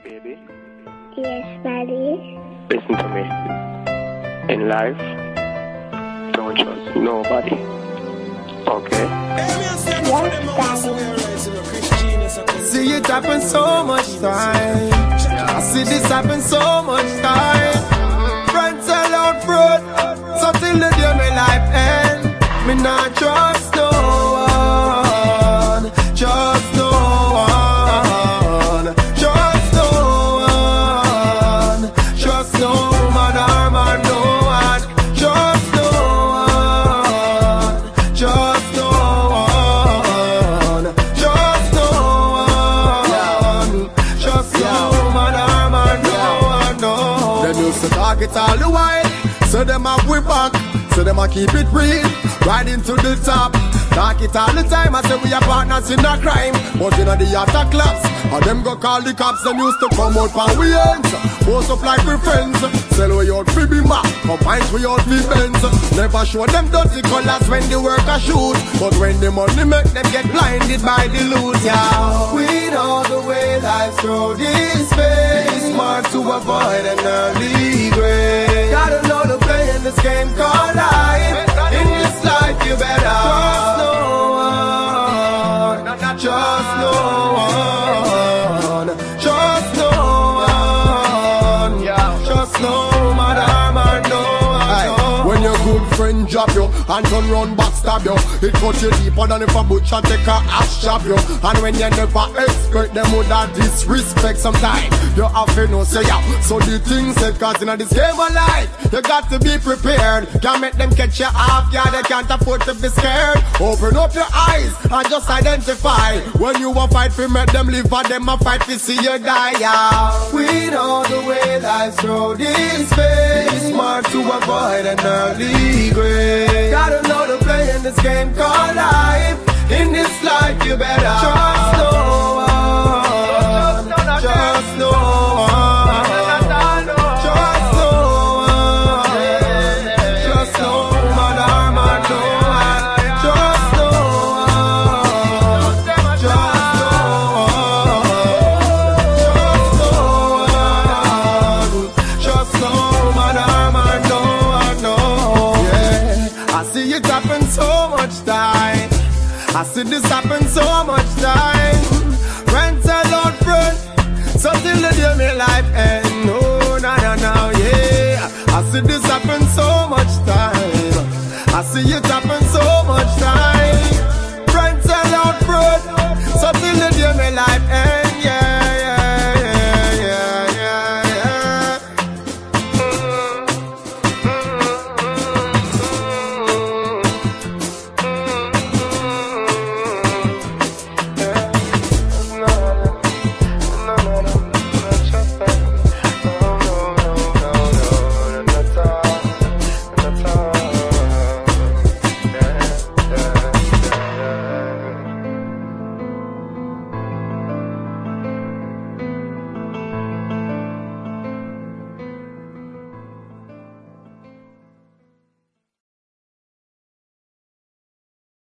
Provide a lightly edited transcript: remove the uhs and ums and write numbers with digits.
Baby, Yes, Daddy. listen to me. In life, don't trust nobody. Okay? See it happen so much time. I see this happen so much time. Friends sell out fruit, so till the day my life end, me not trust no one, trust no one, trust no one, trust no man or man, no one, trust no one, trust no one, trust no one, trust no man or man, no one, no. Them used to talk it all the while, so them a whip back, so them a keep it real, riding to the top. Talk it all the time, I say we are partners in a crime, but in the after class, and them go call the cops. Them used to come out for we ends, post up like we friends, sell we out free bima, combines we out free Benz. Never show them dirty colors when the worker shoot, but when the money make them get blinded by the loot. Yeah, we know the way life's road is faced, smart to avoid an early grave. Gotta know the play in this game called life. In this life you better trust no one, trust no one, trust no one, trust no man, no one. When your good friend drop you and turn round backstab you, it cut you deeper than if a butcher take a ass chop you. And when you never expect them would have disrespect sometime, you have to know say yeah. So the things said, cause in this game of life, you got to be prepared. Can't make them catch you off guard, they can't afford to be scared. Open up your eyes and just identify. When you a fight for make them live, and them a fight to see you die. Yeah, we know the way life's road is faced, smart to avoid an early grave. Gotta know the play in this game called life. In this life you better trust no one, trust no one, trust no one, trust no man or man, no one, trust no one, trust no one, trust no man or man, no one, no. Yeah, I see it happen so much time. I see this happen so much time.